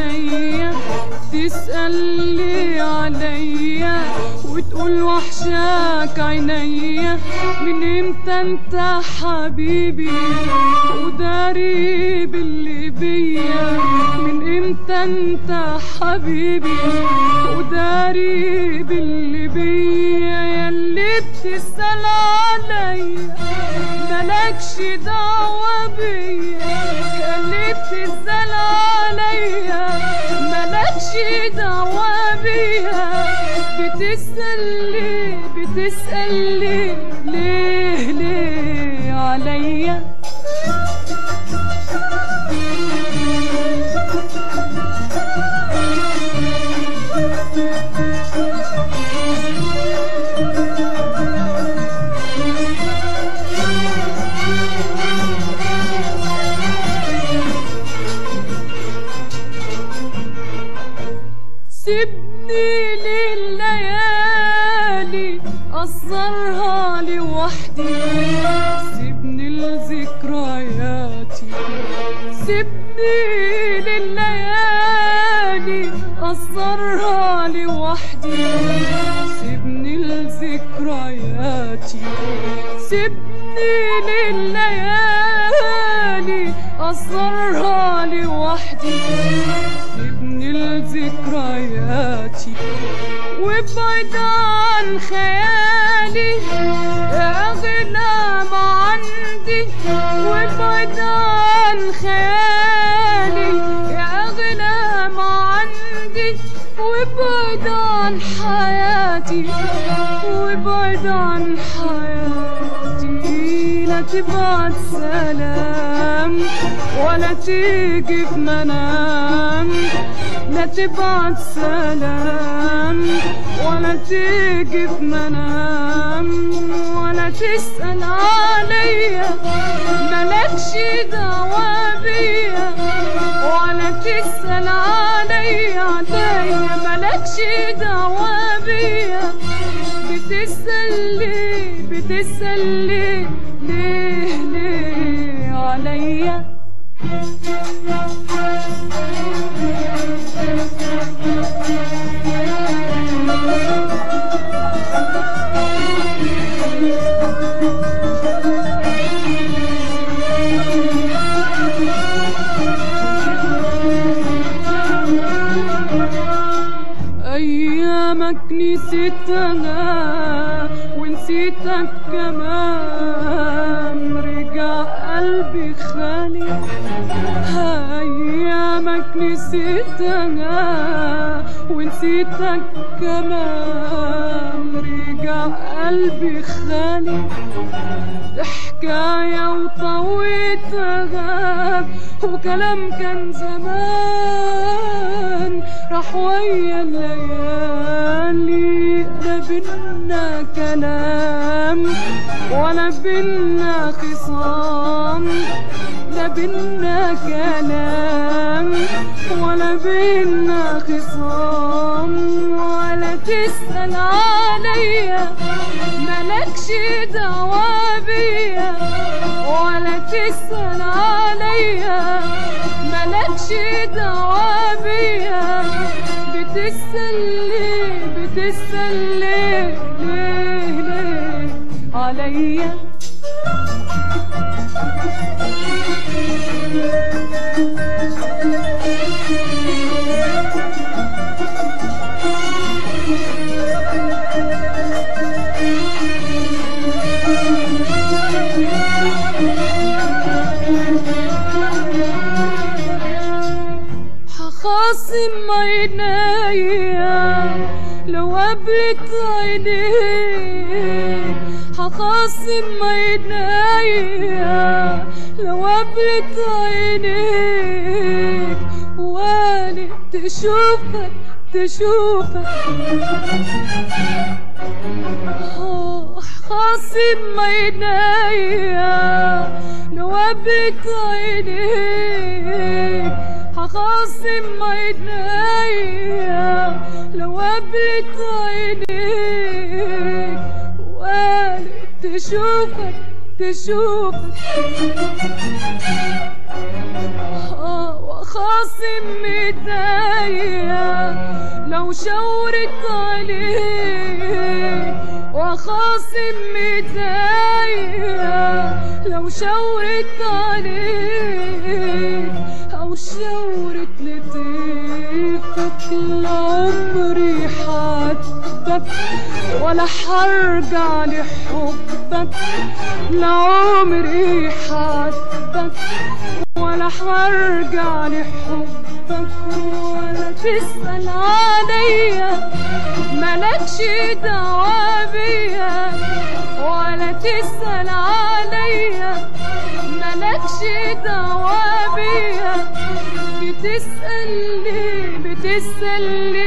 عينيا تسألي عليا وتقول وحشاك عينيا من امتى انت حبيبي وداري باللي بيا من امتى انت حبيبي وداري باللي بيا ياللي بتسأل عليا مالكش دعوة بيا ياللي بتسأل عليا مالكش دعوة بيا بتسأل ليه عليا سيبني لليالي أصغرها لوحدي سيبني لذكرياتي سيبني لليالي أصغرها لوحدي سيبني لذكرياتي سيبني لليالي أصغرها لوحدي سيبني لذكرياتي وابعد عن خيالي يا أغلى ما عندي وابعد عن خيالي يا أغلى ما عندي وابعد عن حياتي وابعد عن حياتي لا تبعت سلام ولا تيجي في منام لا تبعت سلام ولا تيجي في منام ولا تسأل عليا مالكش دعوة بيا ولا تسأل عليا مالكش دعوة بيا بتسأل ليه عليا أيامك نسيتها ونسيتك كمان رجع قلبي خالي أيامك نسيتها ونسيتك كمان رجع قلبي خالي حكاية وطويتها وكلام كان زمان راح ويا الليالي لا بينا كلام ولا بينا خصام لا بينا كلام ولا بينا خصام ولا تسأل عليا مالكش دعوة بيا ولا تسأل عليا مالكش دعوة بيا بتسأل ليه عليا هخاصم عينيا لو قابلت عينيك هخاصم عينيا لو قابلت عينيك والي تشوفك هخاصم عينيا لو قابلت عينيك هخاصم عينيا لو قابلت عينيك وقالت تشوفك وخاصم ايديا لو شاورت عليك، وخاصم ايديا لو شاورت عليك او شاورت لطيفك. لعمري حبك ولا حرجع لحبك، لعمري حبك ولا حرجع لحبك. ولا تسأل عليا مالكش دعوة بيا، ولا تسأل عليا مالكش دعوة بيا. بتسأل ليه